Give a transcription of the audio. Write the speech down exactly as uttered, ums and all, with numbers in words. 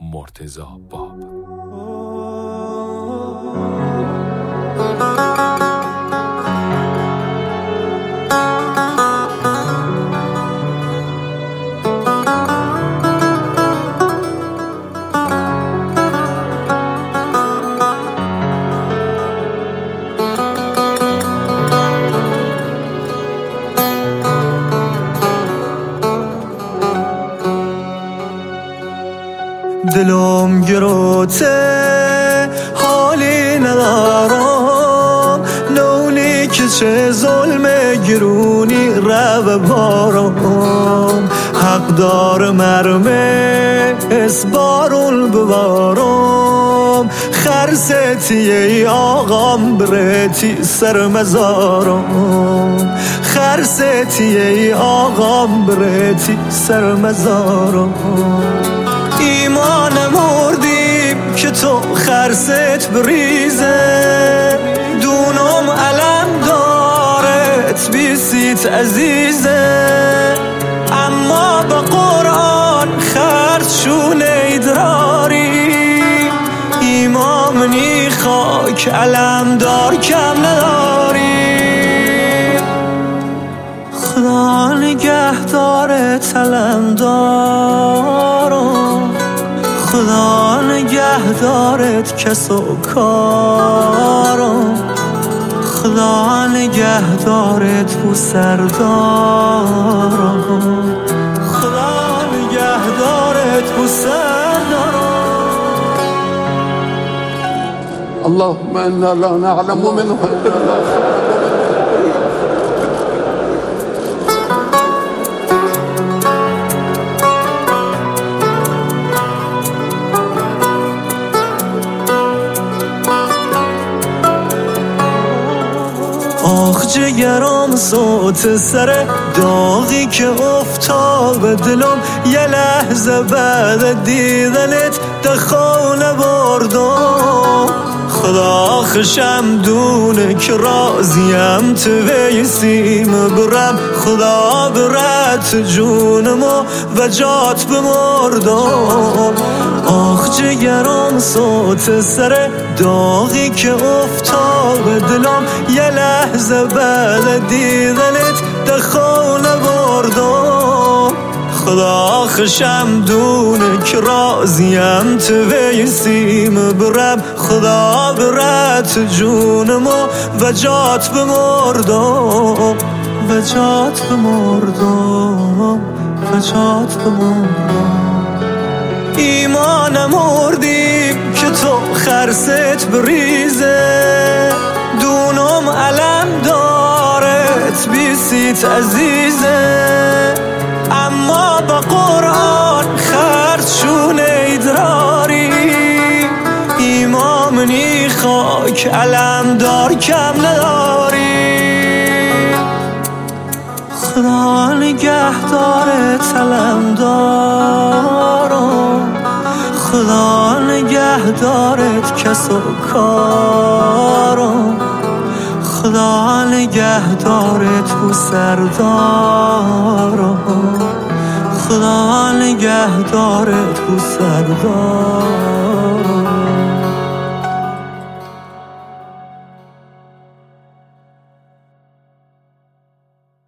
مرتضی باب. دلم گروته حالی ندارم، نونی که چه ظلم گرونی رو بارم، حق دار مرمه اسبارون ببارم، خرستی ای آقام برتی سر مزارم، خرستی ای آقام برتی سر مزارم. ایمان مردیم که تو خرست بریزه، دونم علم دارت بیسیت عزیزه، اما با قرآن خرد شونه ایدراری، ایمامنی خاک علم دار کم نداری. خدا نگه دارت علم دارم، خدا نگه دارت کس و کارم، خدا نگه دارت بو سردارم، خدا نگه دارت بو سردارم. اللهم انا لا نعلم منه آخ جگرم صوت سر داغی که افتاد به دلم، یه لحظه بعد دیدنت دخانه بردم، خدا خشم دونه که راضیم تو ویسیم برم، خدا برت جونمو و جات بمردم. آخ جگرم صوت سر داغی که افتاد به دلم، یه لحظه بعد دیدنت دخانه بردم، خدا خشم دونه که راضیم تو ویسیم برم، خدا برت جونمو و جات بمردم، و جات بمردم، و جات بمردم. ایمان مردیم که تو خرست بریزه، دونم علم دارت بیسیت عزیزه، اما با قرآن خرد شونه ایدراری، ایمامنی خاک علم دار کم نداری. خدا نگه دارت علم دارم، خدا نگه دارت کس و کارم، خدا نگه دارت بو سردارم، خدا نگه دارت بو سردارم.